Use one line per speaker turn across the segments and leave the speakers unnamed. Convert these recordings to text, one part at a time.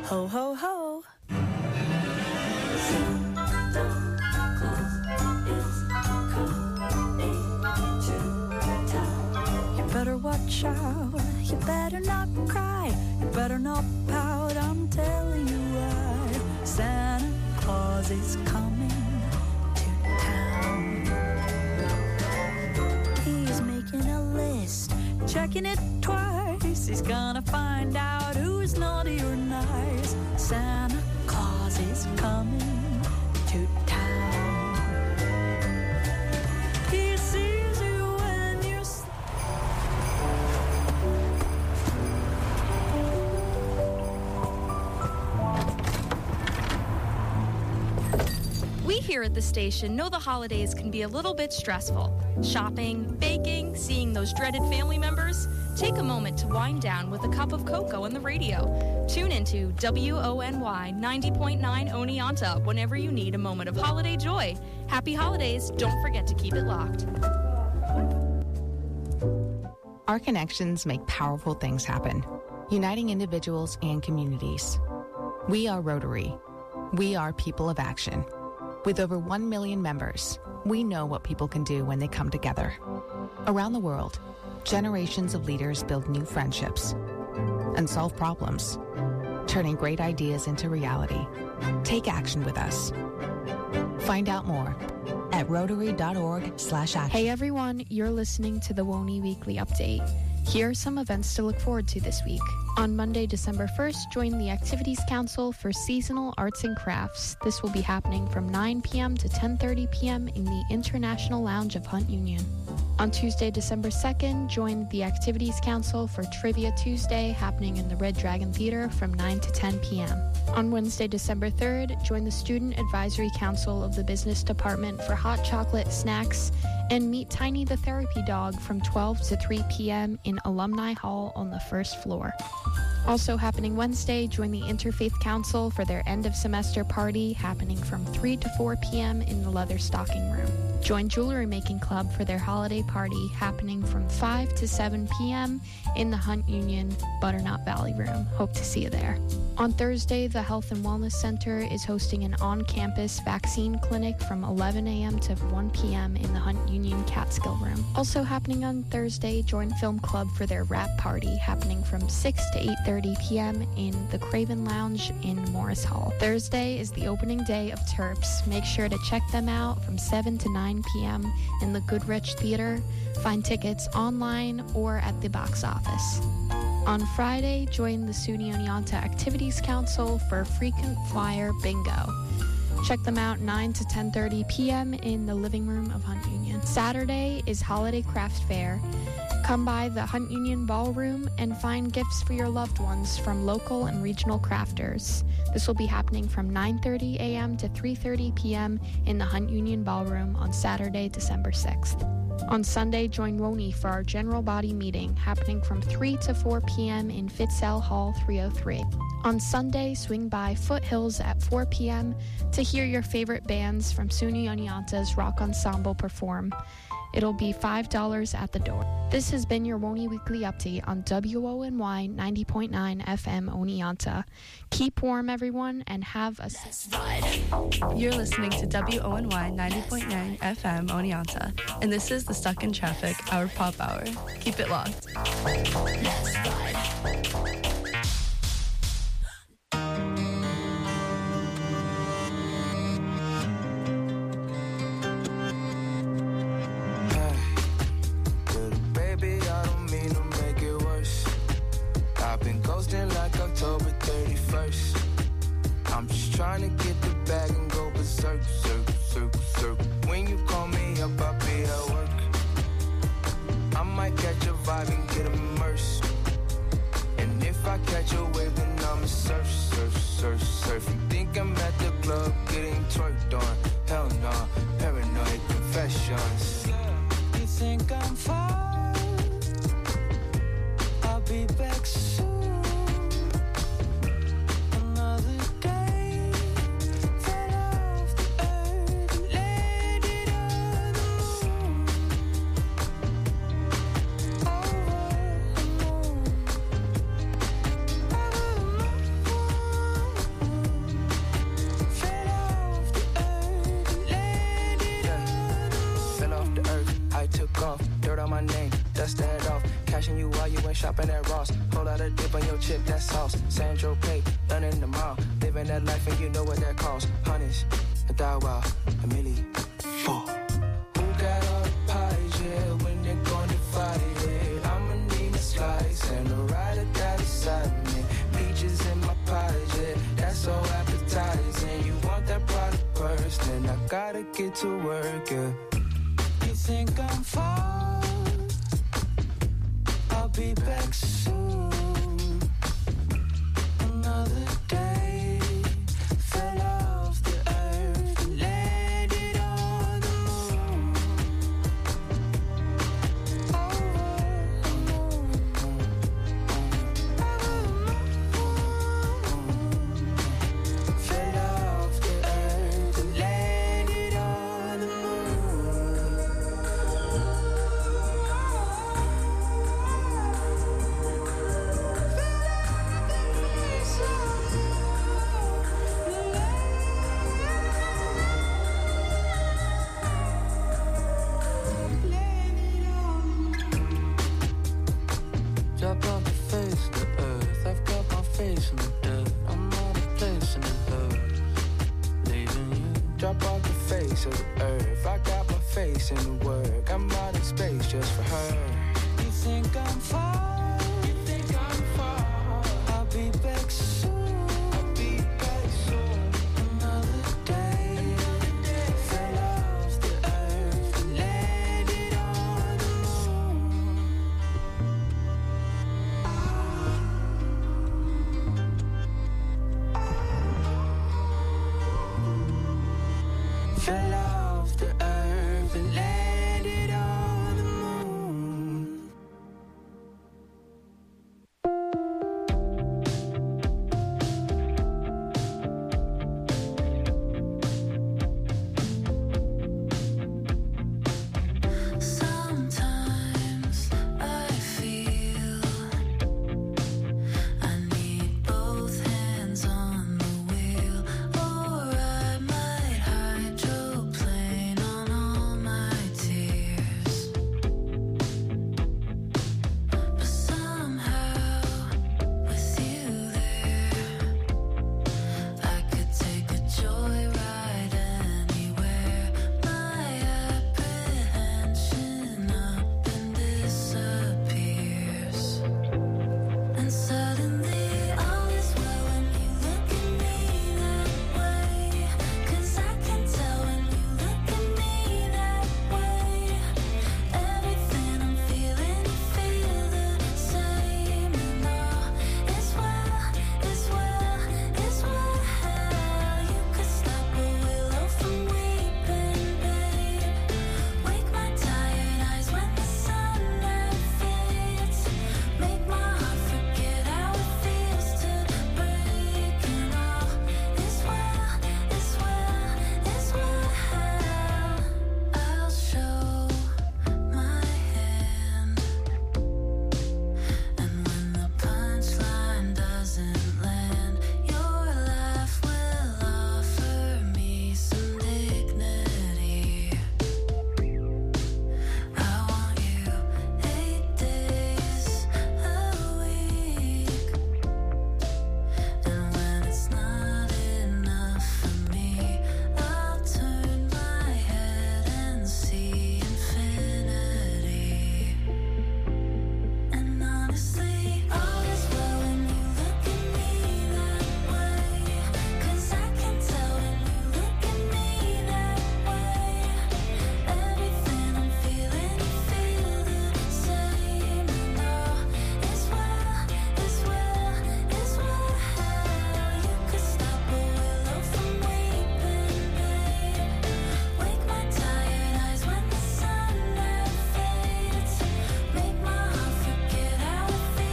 Ho, ho, ho. You better watch out. You better not cry. You better not pout. I'm telling you why. Santa Claus is coming to town. He's making a list, checking it twice. He's gonna find out who's naughty or nice. Santa Claus is coming to town. He sees you when you're
We here at the station know the holidays can be a little bit stressful. Shopping, baking, seeing those dreaded family members. Take a moment to wind down with a cup of cocoa on the radio. Tune into WONY 90.9 Oneonta whenever you need a moment of holiday joy. Happy holidays. Don't forget to keep it locked.
Our connections make powerful things happen, uniting individuals and communities. We are Rotary. We are people of action. With over 1 million members, we know what people can do when they come together. Around the world, generations of leaders build new friendships and solve problems, turning great ideas into reality. Take action with us. Find out more at rotary.org/action.
Hey everyone, you're listening to the WONY Weekly Update. Here are some events to look forward to this week. On Monday, December 1st, join the Activities Council for Seasonal Arts and Crafts. This will be happening from 9 p.m. to 10:30 p.m. in the International Lounge of Hunt Union. On Tuesday, December 2nd, join the Activities Council for Trivia Tuesday, happening in the Red Dragon Theater from 9 to 10 p.m. On Wednesday, December 3rd, join the Student Advisory Council of the Business Department for hot chocolate, snacks, and meet Tiny the Therapy Dog from 12 to 3 p.m. in Alumni Hall on the first floor. Also happening Wednesday, join the Interfaith Council for their end-of-semester party, happening from 3 to 4 p.m. in the Leather Stocking Room. Join Jewelry Making Club for their holiday party, happening from 5 to 7 p.m. in the Hunt Union Butternut Valley Room. Hope to see you there. On Thursday, the Health and Wellness Center is hosting an on-campus vaccine clinic from 11 a.m. to 1 p.m. in the Hunt Union Catskill Room. Also happening on Thursday, join Film Club for their wrap party, happening from 6 to 8:30 p.m. in the Craven Lounge in Morris Hall. Thursday is the opening day of Terps. Make sure to check them out from 7 to 9 p.m. in the Goodrich Theater. Find tickets online or at the box office. On Friday, join the SUNY Oneonta Activities Council for Frequent Flyer Bingo. Check them out 9 to 10:30 p.m. in the living room of Hunt Union. Saturday is Holiday Craft Fair. Come by the Hunt Union Ballroom and find gifts for your loved ones from local and regional crafters. This will be happening from 9:30 a.m. to 3:30 p.m. in the Hunt Union Ballroom on Saturday, December 6th. On Sunday, join WONY for our general body meeting, happening from 3 to 4 p.m. in Fitzell Hall 303. On Sunday, swing by Foothills at 4 p.m. to hear your favorite bands from SUNY Oneonta's Rock Ensemble perform. It'll be $5 at the door. This has been your WONY Weekly Update on WONY 90.9 FM Oneonta. Keep warm, everyone, and have a...
You're listening to WONY 90.9 FM Oneonta, and this is the Stuck in Traffic, our pop hour. Keep it locked. Let's ride.
October 31st. I'm just trying to get the bag and go berserk, circle, circle, circle. When you call me up, I'll be at work. I might catch a vibe and get immersed. And if I catch a wave, then I'ma surf, surf, surf, surf. You think I'm at the club getting twerked on? Hell nah, paranoid confessions. You think I'm fine? I'll be back soon. Cashing you while you went shopping at Ross. Whole lot of dip on your chip, that's sauce. Sandro Pay, done in the mall. Living that life and you know what that costs. Hundreds, a thou wow, a milli, four. Who got all the pies, yeah, when they're gonna fight it? I'ma need a slice and a rider that beside me. Peaches in my pies, yeah, that's so appetizing. You want that product first, then I gotta get to work, yeah. You think I'm far? I'll be back soon. Another day fell off the earth and landed on the moon. Fell off the earth and landed on the moon. Drop off the face of the earth. I've got my face in the dirt. I'm out of place in the earth. Leaving you. Drop off the face of the earth. I got my face in the work. I'm out of space just for her. You think I'm far? You think I'm far? I'll be back soon. I'll be back soon. Another day fell off the earth and landed on the moon. Fell off the earth and landed on the moon. Sometimes I feel I need both hands on the wheel, or I might hydroplane on all my tears. But somehow, with you there, I could take a joyride anywhere. My apprehension up and disappears. And suddenly all is well when you look at me that way. 'Cause I can tell when you look at me that way. Everything I'm feeling, you feel the same. And all is well, is well, is well. You could stop a willow from weeping, babe. Wake my tired eyes when the sunlight fades. Make my heart forget how it feels to break. And all is well, is well, is well. I'll show my hand. And when the punchline doesn't land, your laugh will offer me some dignity. I want you 8 days a week. And when it's not enough for me, I'll turn my head and see infinity. And honestly, all is well when you look at me that way. 'Cause I can tell when you look at me that way. Everything I'm feeling, you feel the same. And all is well, is well, is well. You could stop a willow from weeping, babe. Wake my tired eyes when the sunlight fades. Make my heart forget how it feels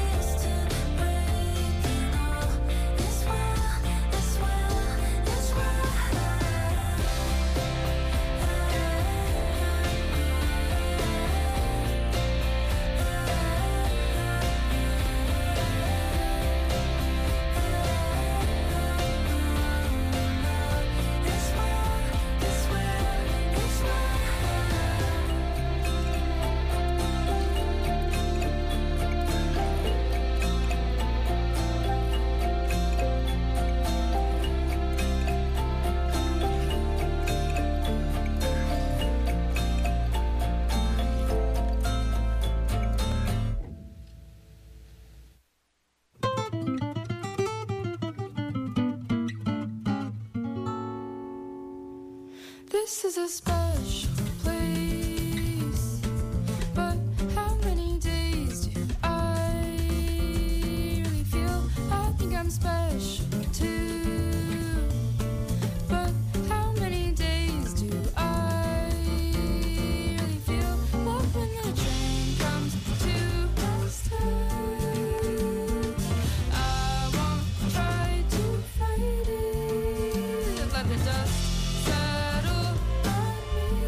This is a special place, but how many days do I really feel? I think I'm special too, but how many days do I really feel? Love when the train comes to a stop. I won't try to fight it. Let the dust settle on me.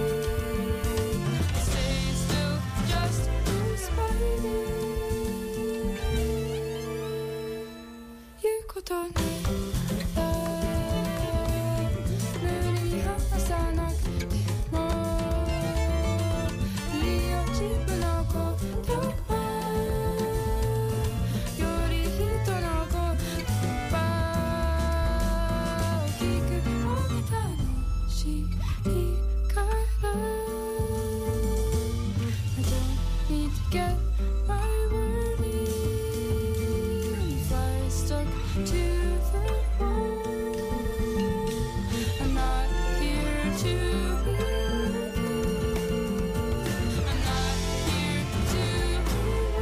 Stay still just to spite it. 言うことない無理に話さなくてもいいよ自分のことはより人の言葉を聞くのが楽しいから I don't need to get my word in if I stuck to the wall. I'm not here to be with you. I'm not here to be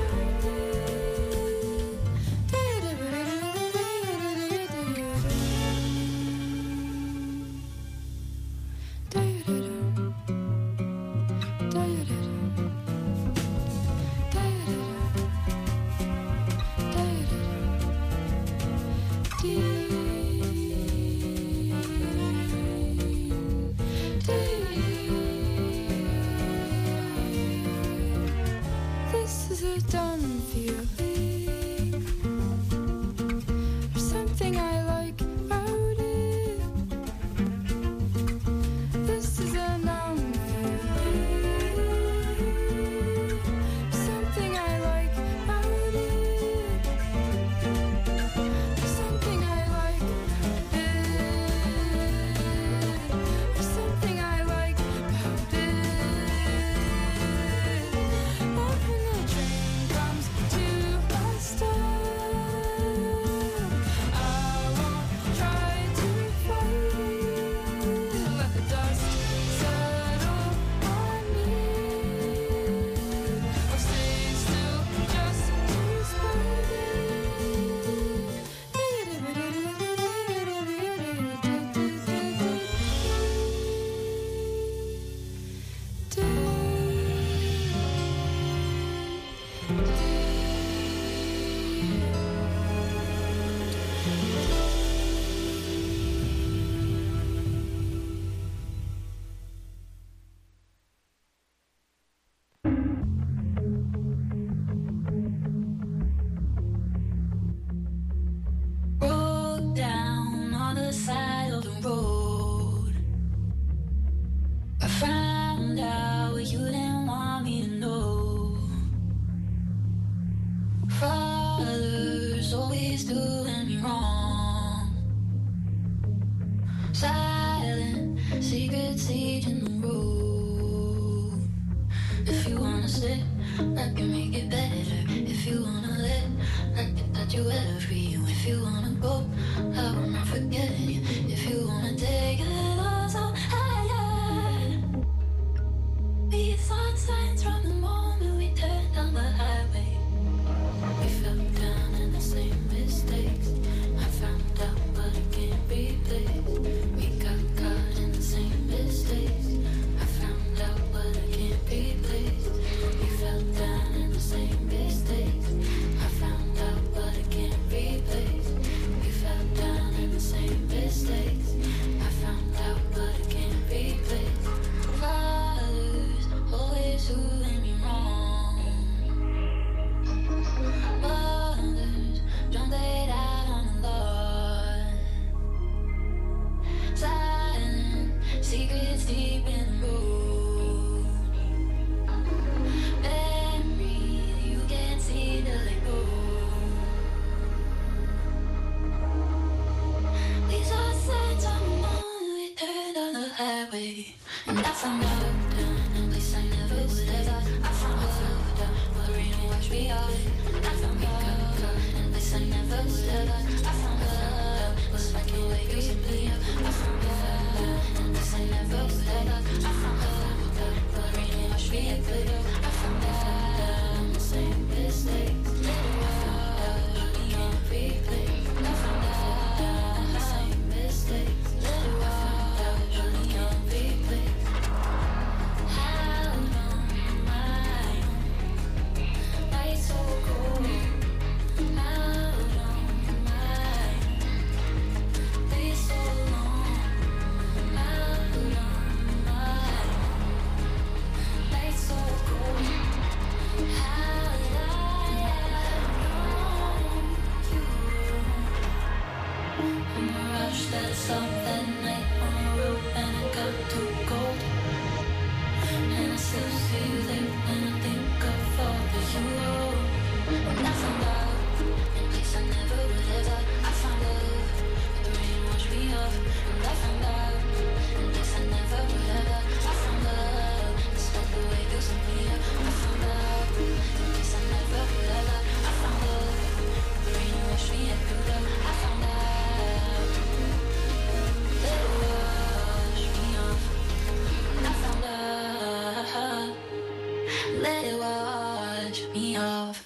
This is a done feeling. There's something I like about it. This is a numb feeling. Something I like about it. There's something I like about it. There's something I like about it. Love when the train comes to a stop. I won't try to fight it. Let the dust settle on me. Or stay still just to spite
Rolled down on the side of the road. I found out what you didn't want me to know. Father's always doing me wrong. Silent secrets in the road. If you wanna stay, I can make it better. If you wanna let, I can touch you every. If you wanna go, I will not forget you. If you wanna take it all so higher, we saw signs from the moment we turned down the highway. We fell down in the same mistakes. I found out, but I can't replace. We got
said something night on the road and it got too cold. And I still see you there and I think of all that you owe. When I found out, in case I never would ever, I found love, the rain washed me off. And I found out, in case I never would ever, I found love, despite the way you set me up. I found out, in case I never would ever, I found love, the rain washed me up. I found out, let it wash me off. I found out, let it wash me off.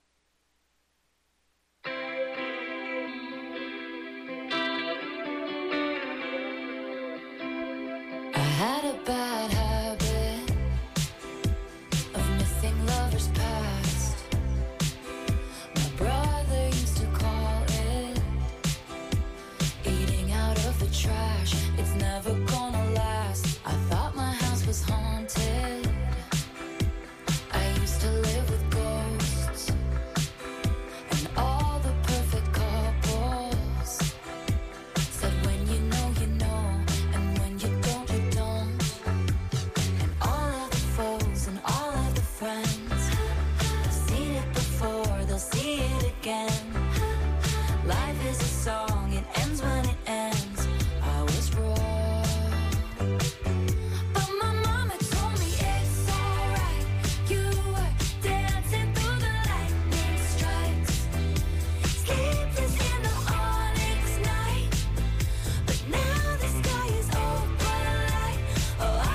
I had a bad habit of missing lovers past. My brother used to call it eating out of the trash. It's never gonna last. I thought my house was haunted. I used to live with ghosts and all the perfect couples said when you know, and when you don't, you don't. And all of the foes and all of the friends have seen it before, they'll see it again. Life is a song, it ends when it ends. I was wrong, but my mama told me it's alright. You were dancing through the lightning strikes, sleepless in the onyx night. But now the sky is open light. Oh,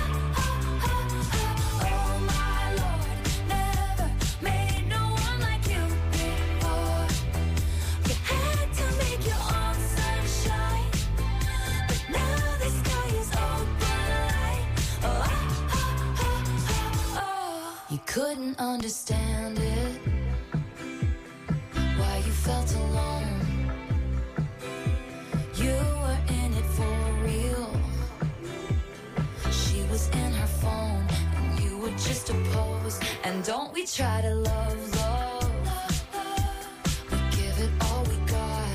oh my Lord, never made no one like you before. You had to make your own sunshine, but now the sky is open light. Oh. You couldn't understand it, why you felt alone. You were in it for real. She was in her phone and you were just a pose. And don't we try to love, we give it all we got.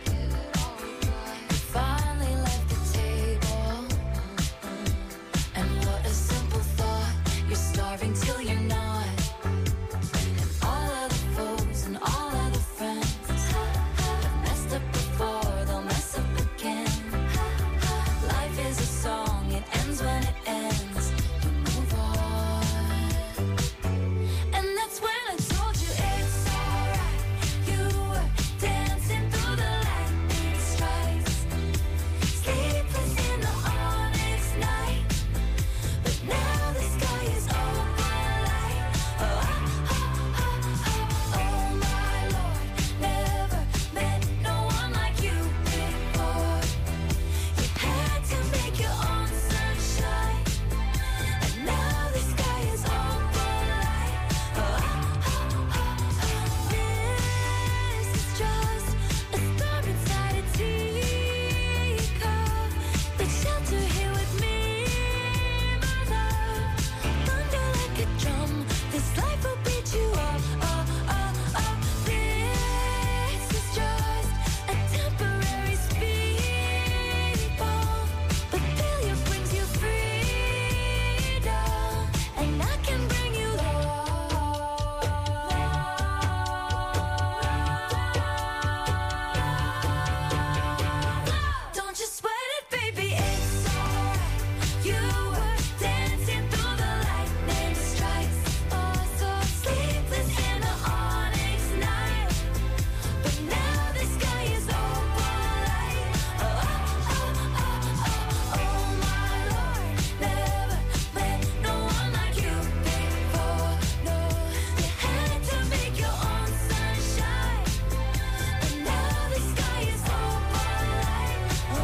We finally left the table, and what a simple thought. You're starving till you're not. And all of the foes and all of the friends have messed up before, they'll mess up again. Life is a song, it ends when it ends. You move on. And that's when I told you it's alright. You were dancing through the lightning strikes, sleepless in the onyx night. But now the sky is open light. Oh my Lord, never met no one like you before. You had to make your own sunshine, and now the sky is open light. This is just a storm inside a teacup. Take shelter here with me, my love. Thunder like a drum, this life will beat you up. This is just a temporary speed bump, but failure brings you freedom, and I can bring you love. Don't you sweat it, baby, it's alright. You were dancing through the lightning strikes, so sleepless in the onyx night. But now the sky is open light. Oh my Lord, never met no one like you before. No, you had to make your own sunshine, but now the sky is open light.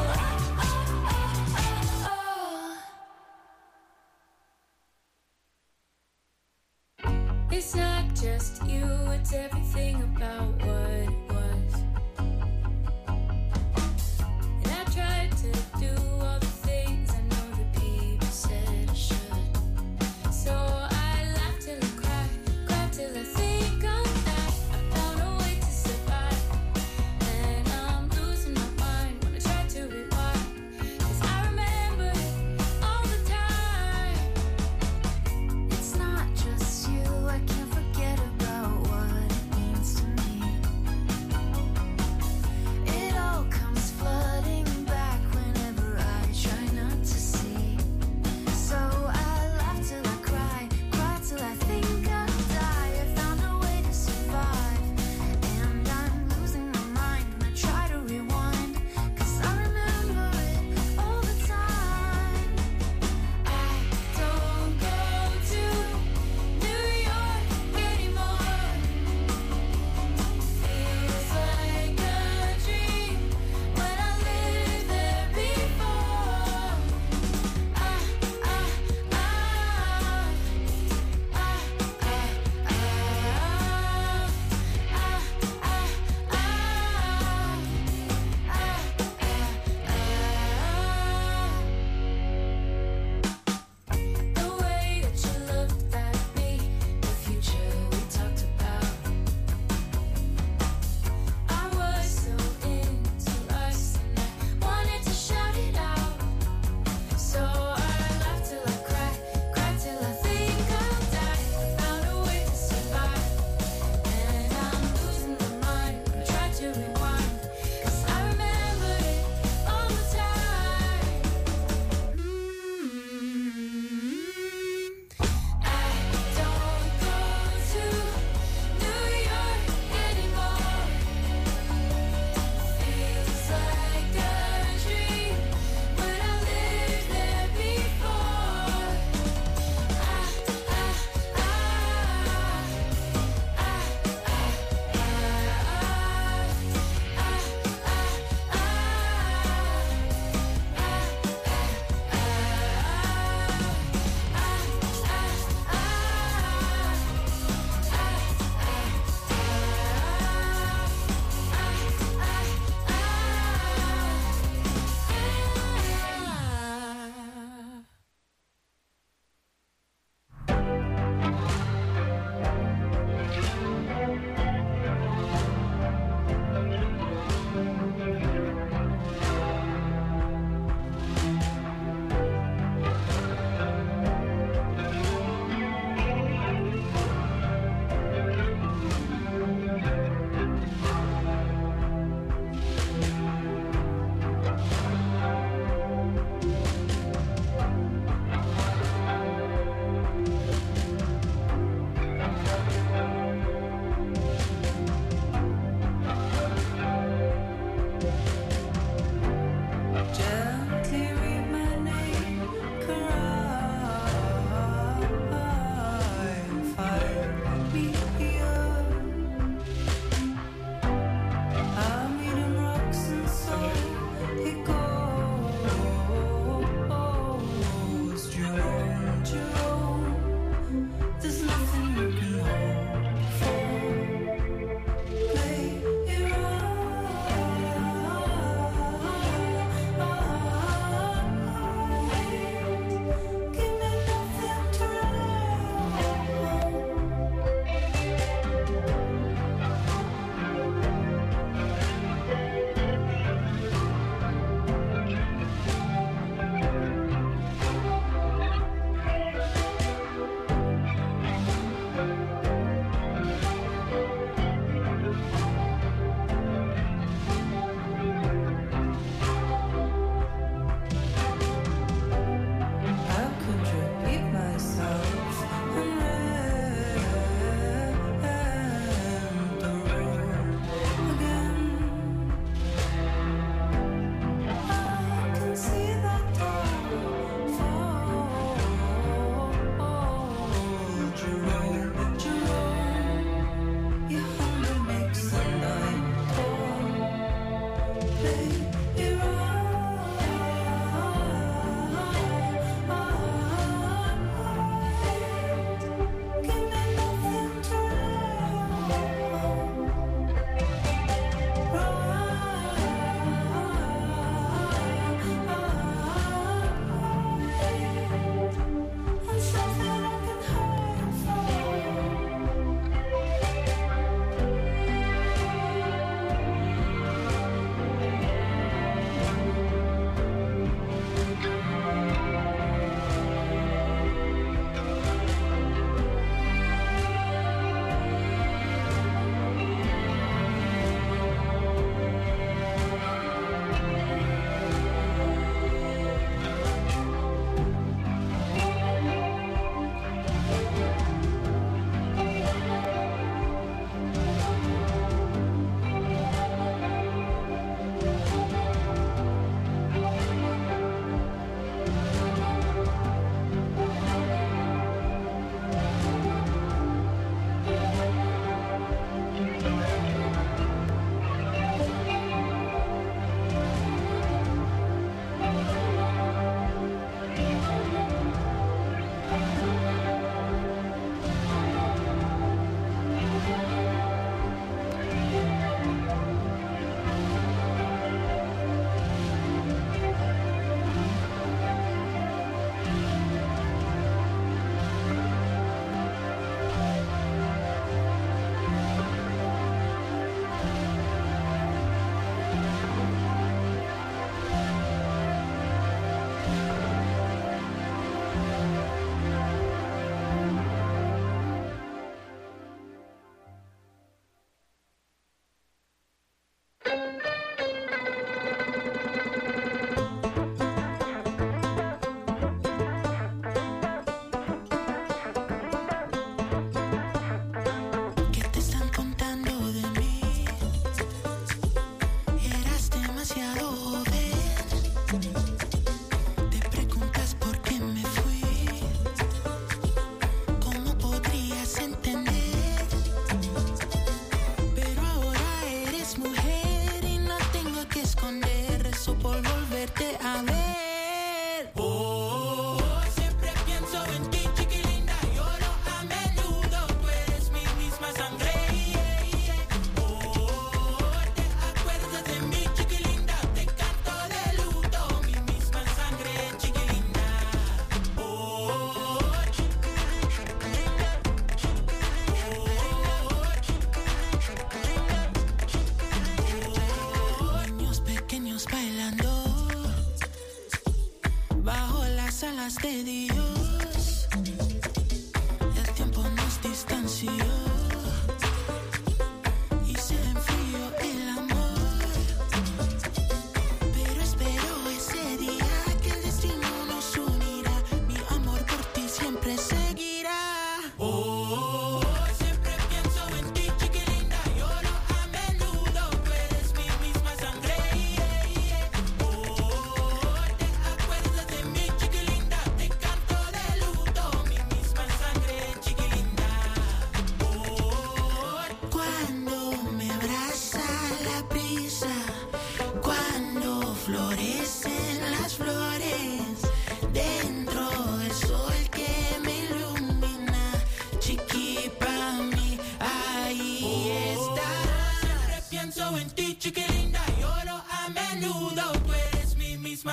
It's not just you, it's everything about what it was. And I tried to do all the things I know that people said I should. So I laughed till I cried till I think I'm back. I found a way to survive, and I'm losing my mind when I try to rewind.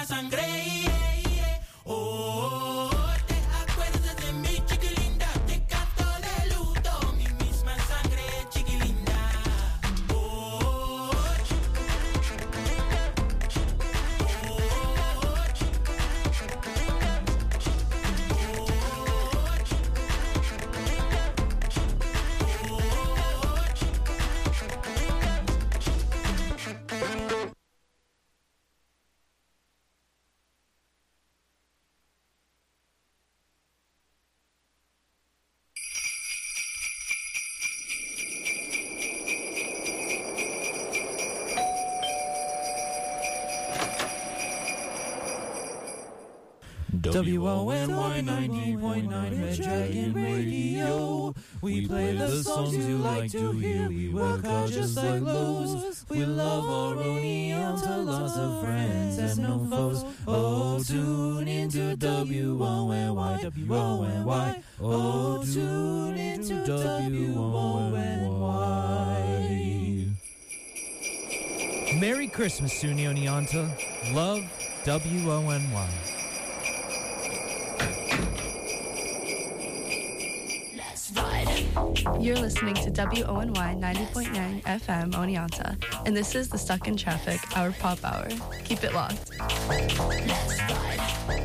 misma sangre. Oh, te acuerdas de mí, chiquilinda, te canto de luto, mi misma sangre, chiquilinda. Oh,
WONY 90.9 Red Dragon Radio. We play the songs you like to hear. We work hard just like Lowe's. We love our Oneonta, lots of friends and no foes. Oh, tune into WONY, WONY. Oh, tune into WONY. Merry Christmas, SUNY Oneonta. Love, WONY.
You're listening to WONY 90.9 FM Oneonta, and this is the Stuck in Traffic, our pop hour. Keep it locked.
Let's ride.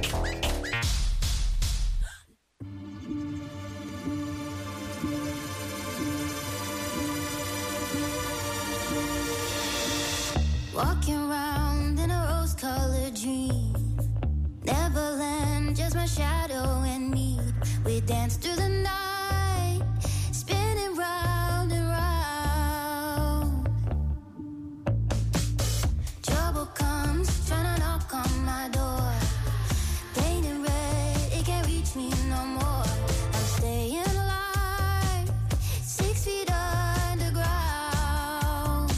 Walking around in a rose-colored dream, Neverland, just my shadow and me. We dance through the night, spinning round and round. Trouble comes, trying to knock on my door. Painted red, it can't reach me no more. I'm staying alive, 6 feet underground,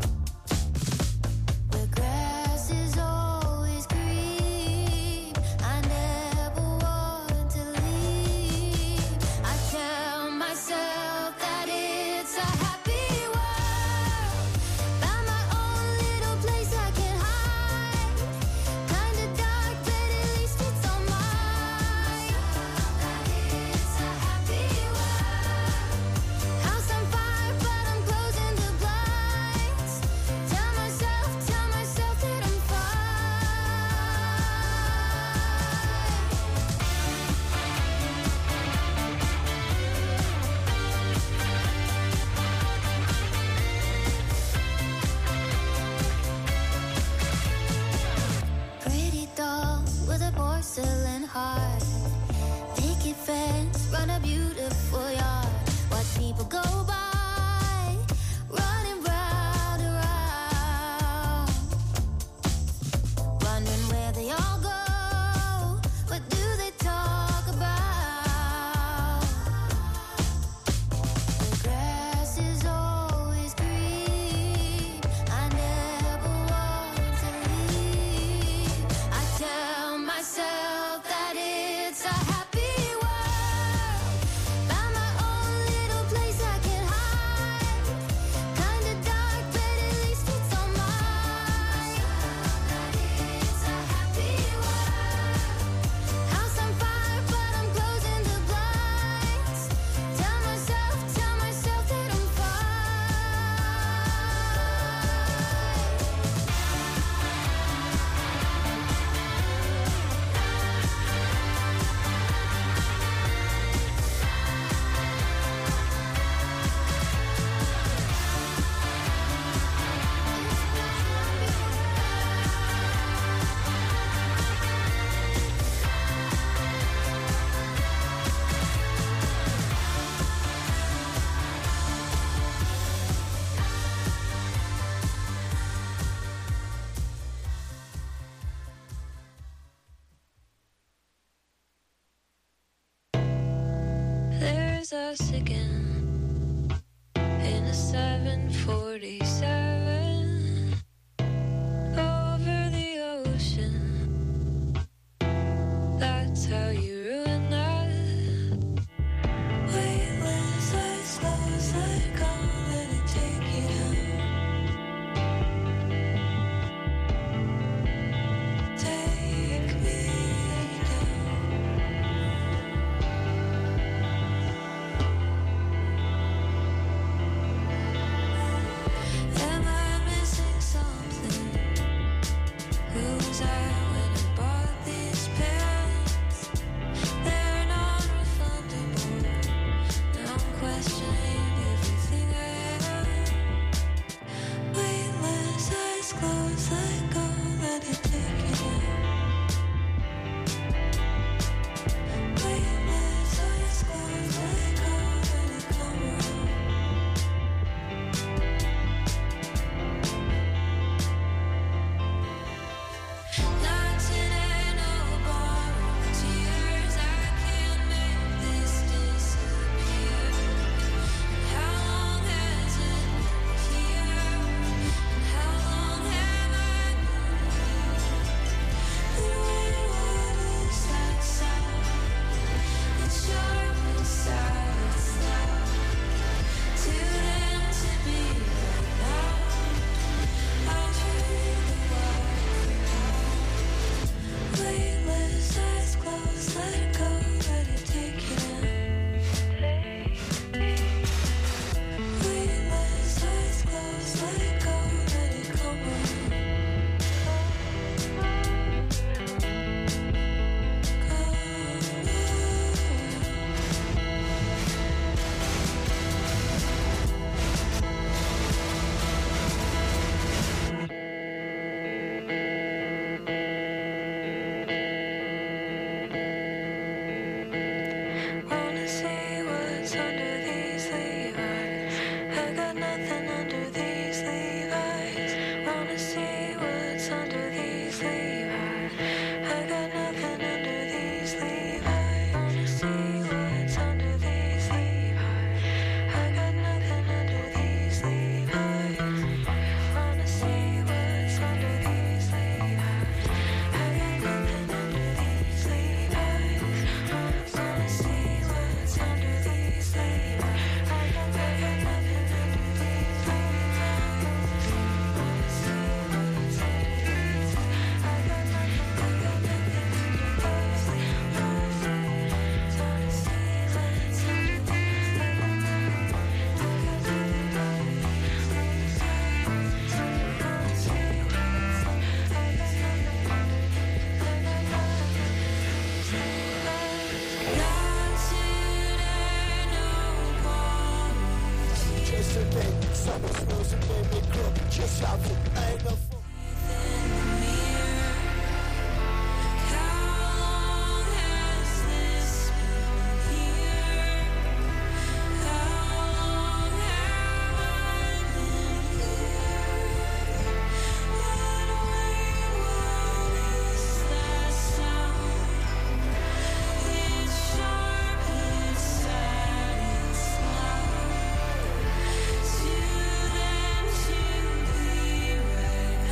where grass is always green. I never want to leave. I tell myself that it's a happy world. Found my own little place I can hide. Kinda dark, but at least it's all mine. That it's a happy world. House on fire, but I'm closing the blinds. Tell myself that I'm pretty doll with a porcelain heart. Picket fence, run a beautiful yard. Watch people go by, running round and round. Wondering where they all go. What do they talk about? The grass is always green. I never want to leave. I tell myself that it's a happy world. Found my own little place I can hide. Kinda dark, but at least it's all mine. That it's a happy world. House on fire, but I'm closing the blinds. Tell myself that I'm
There's us again in a 747 over the ocean. That's how you ruin that. Wait, when it's like slow, it's like I'll let it take you down. Take
Something's losing, baby, grip. Just shout it, ain't no fool.
To them to be right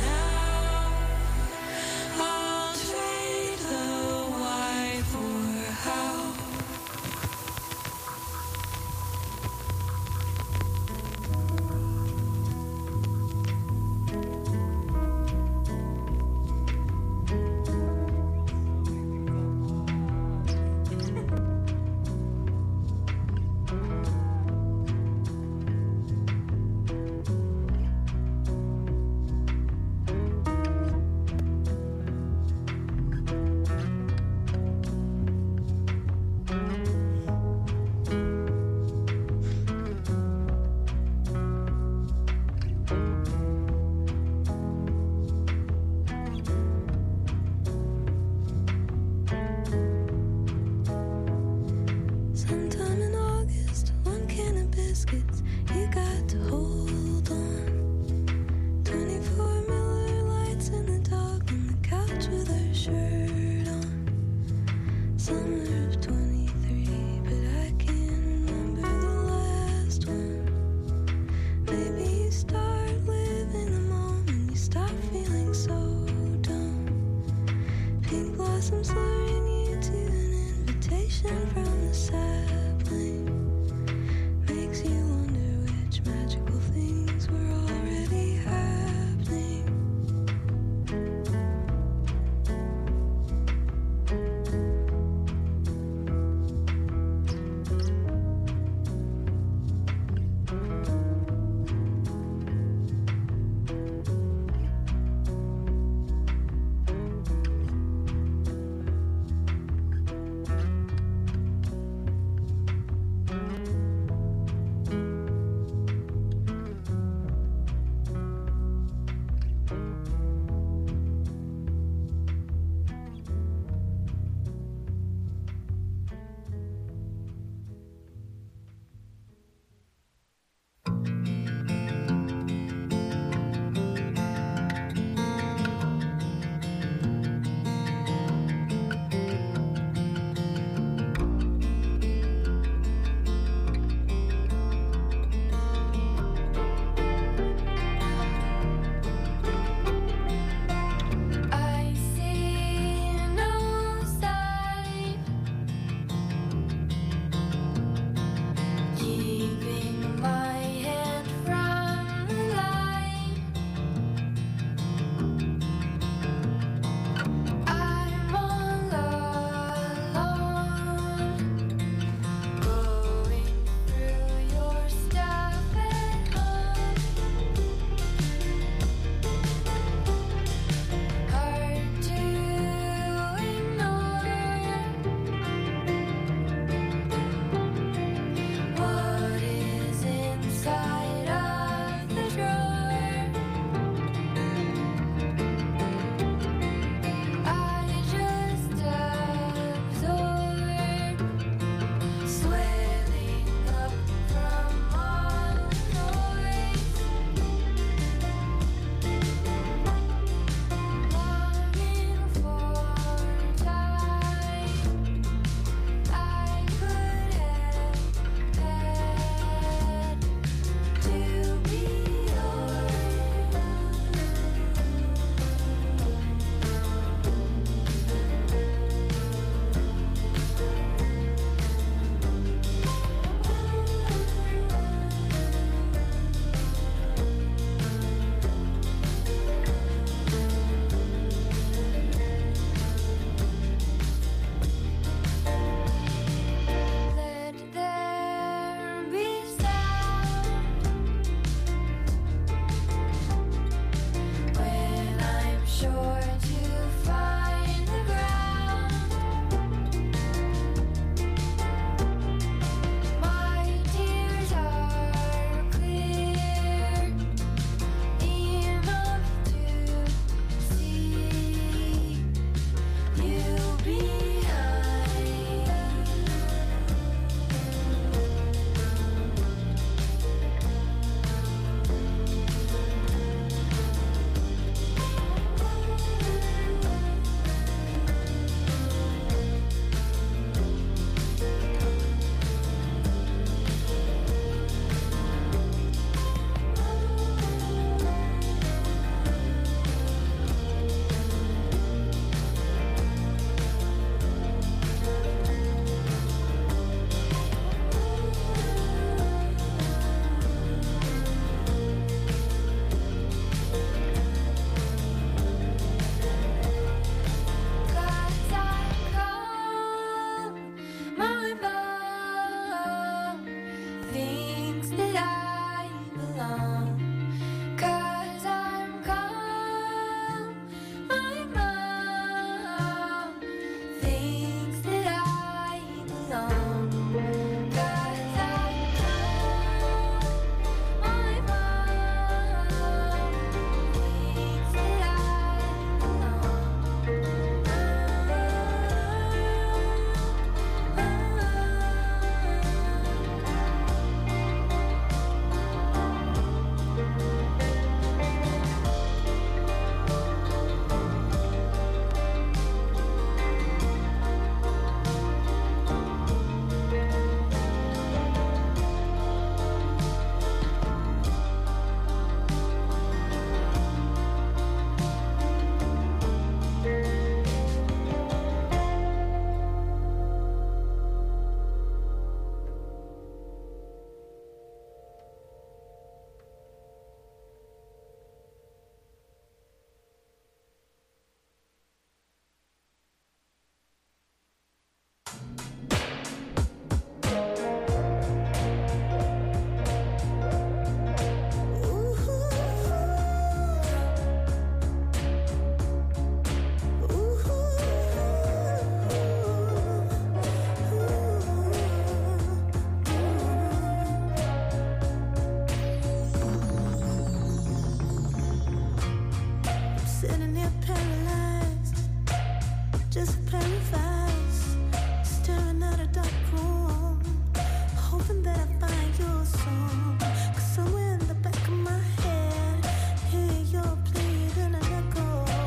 Sitting here paralyzed, just paralyzed, staring at a dark room, hoping that I find your song. 'Cause somewhere in the back of my head, hear your pleading and echo.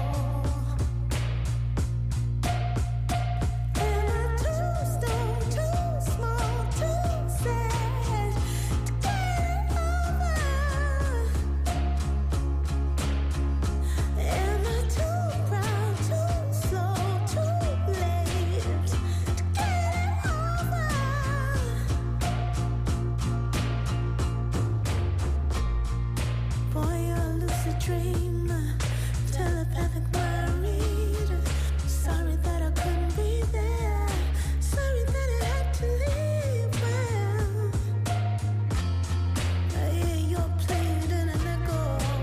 Am I too stoned, too small, too sad to get over? Am I too proud, too slow, too late to get over? Boy, you're a lucid dream, telepathic worried. Sorry that I couldn't be there. Sorry that I had to leave. Well, I hear your pleading and echo.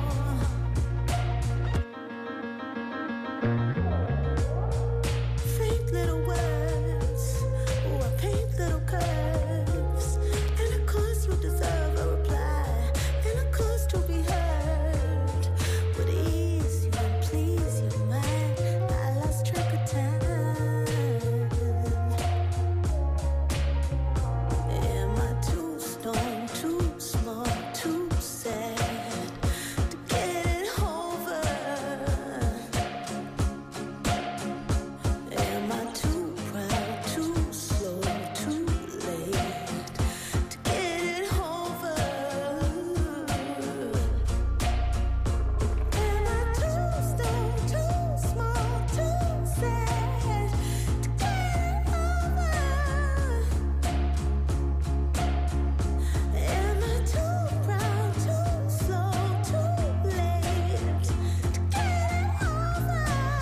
Faint little words, oh, I paint little curves. And of course you deserve a reply, and of course to be heard would ease you and please your mind. I lost track of time. Am I too stoned, too small, too sad to get over? Am I too proud, too slow, too late to get over? Am I too stoned, too small, too sad to get over? Am I too proud, too slow, too late to get over?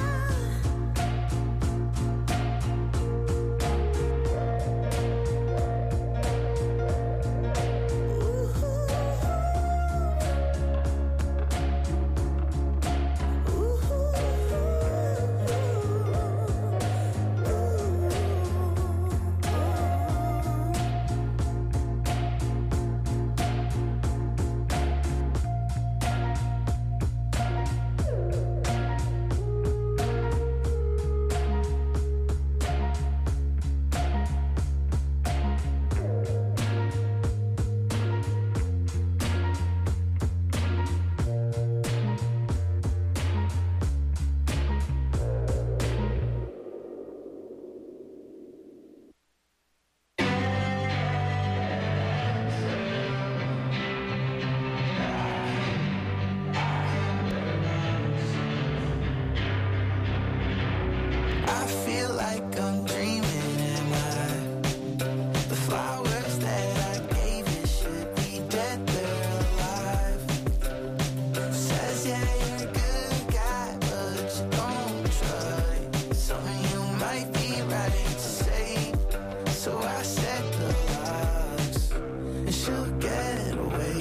I feel like I'm dreaming, am I? The flowers that I gave you should be dead, they're alive. Says yeah, you're a good guy, but you don't try. Something you might be right to say. So I set the locks, and she'll get away.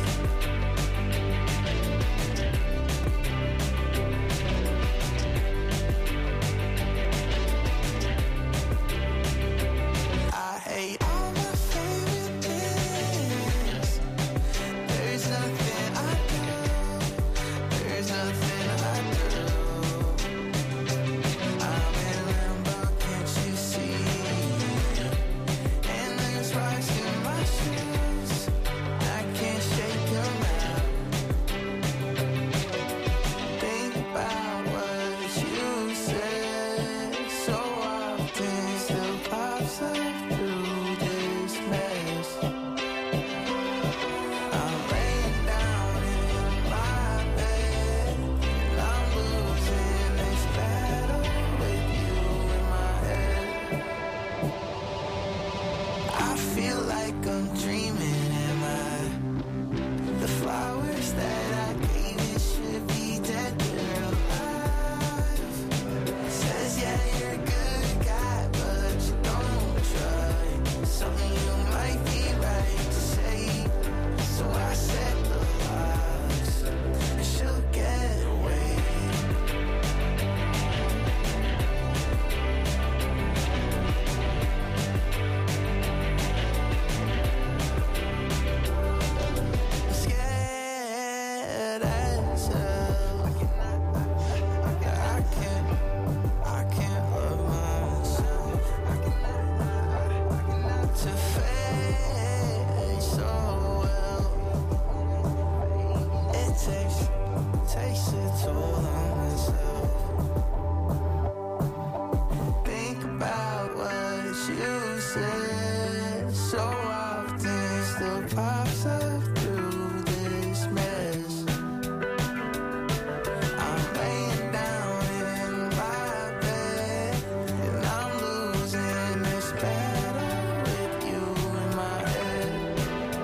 I hate all my favorite things. There's nothing I do. There's nothing I do. I'm in limbo, can't you see? And there's rocks in my shoes. I can't shake them out. Think about what you said so often. Still pops up through this mess. I'm laying down in my bed, and I'm losing this battle with you in my head. I feel like I'm dreaming, am I? The flowers that I gave you should be dead, they're alive. Says yeah, you're a good guy, but you don't try. Something you might be right to say. So I set the locks, and she'll get away. Scared as hell. takes a toll on myself. Think about what you said so often, still pops up through this mess. I'm laying down in my bed and I'm losing this battle with you in my head.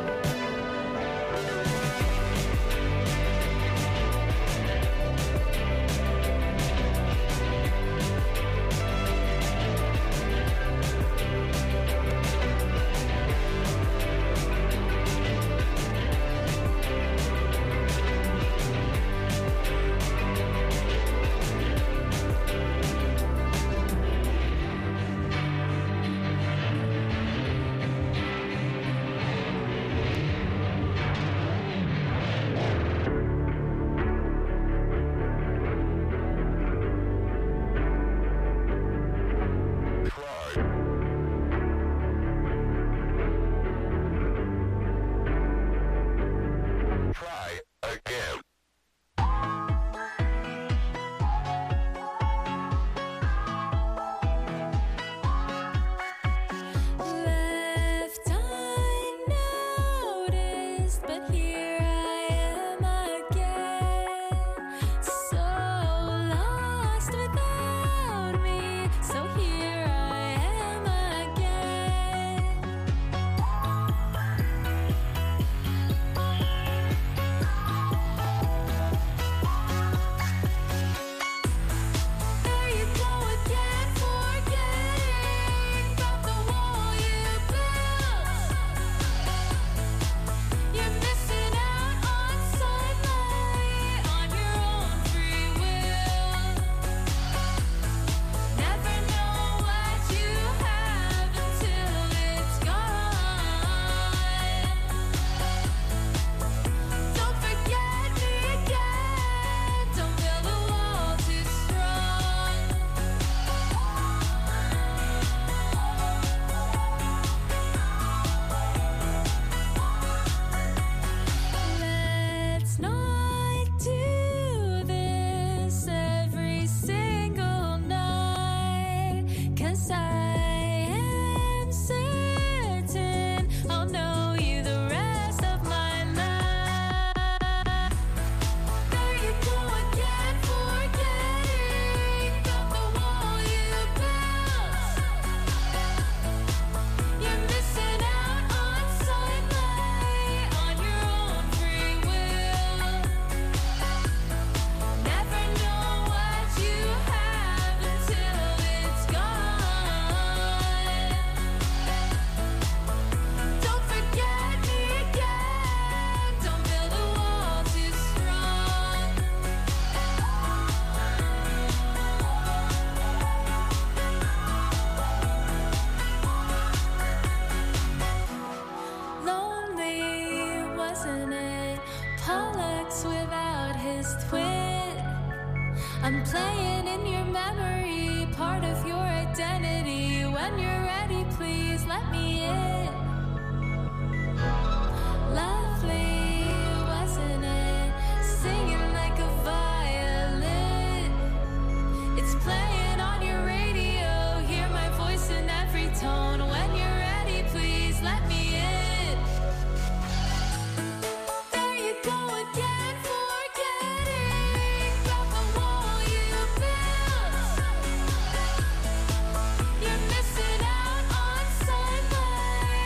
I'm playing in your memory, part of your identity. When you're ready, please let me in. Lovely, wasn't it? Singing like a violin. It's playing on your radio. Hear my voice in every tone. When you're ready, please let me in. There you go again, forgetting about the wall you built. You're missing out on sunlight.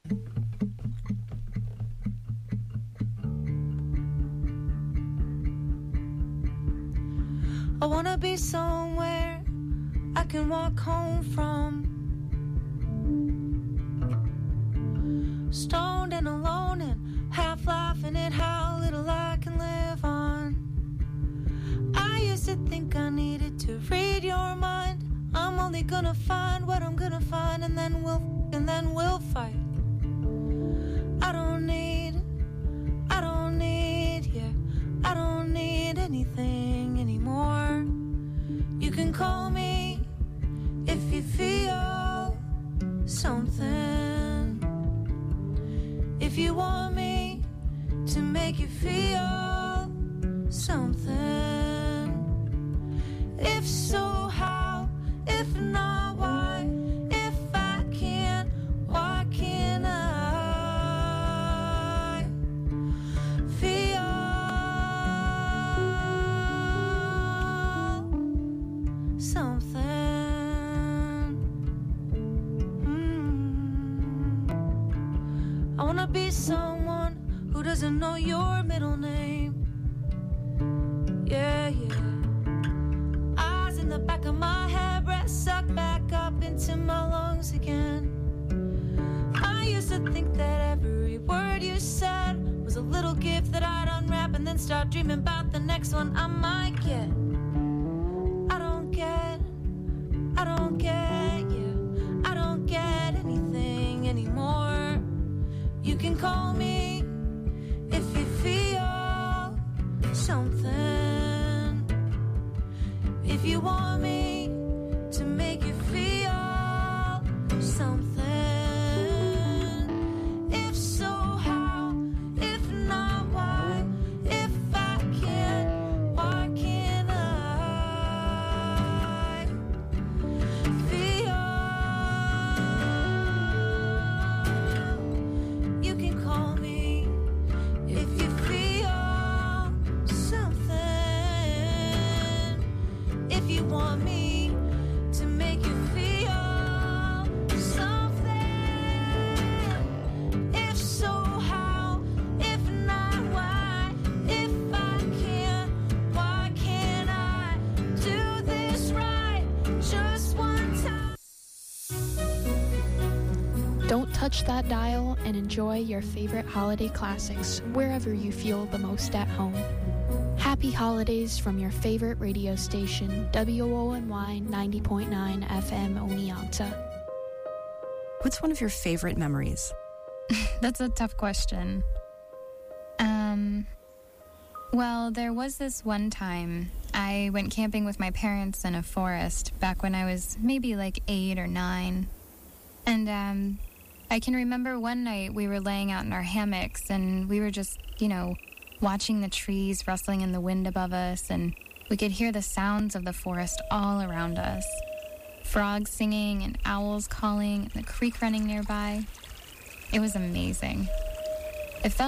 I wanna be somewhere I can walk home from. Stoned and alone and half laughing at how little I can live on. I used to think I needed to read your mind. I'm only gonna find what I'm gonna find, and then we'll fight. I don't need anything anymore. You can call me if you feel something. If you want me to make you feel something. If so, how? If not, why? If I can't, why can't I feel something? I wanna be someone who doesn't know your middle name. Yeah, yeah. Eyes in the back of my head, breath sucked back up into my lungs again. I used to think that every word you said was a little gift that I'd unwrap and then start dreaming about the next one I might get. I don't get you. I don't get anything anymore. You can call me if you feel something. If you want me to make you feel something. If so, how? If not, why? If I can't, why can't I feel? You can call me if you feel something. If you want me to make you feel something. If so, how? If not, why? If I can't, why can't I do this right just one time?
Don't touch that dial and enjoy your favorite holiday classics wherever you feel the most at home. Happy holidays from your favorite radio station, WONY 90.9 FM Oneonta.
What's one of your favorite memories?
That's a tough question. Well, there was this one time I went camping with my parents in a forest back when I was maybe like 8 or 9. And I can remember one night we were laying out in our hammocks and we were just, watching the trees rustling in the wind above us, and we could hear the sounds of the forest all around us. Frogs singing and owls calling and the creek running nearby. It was amazing. It felt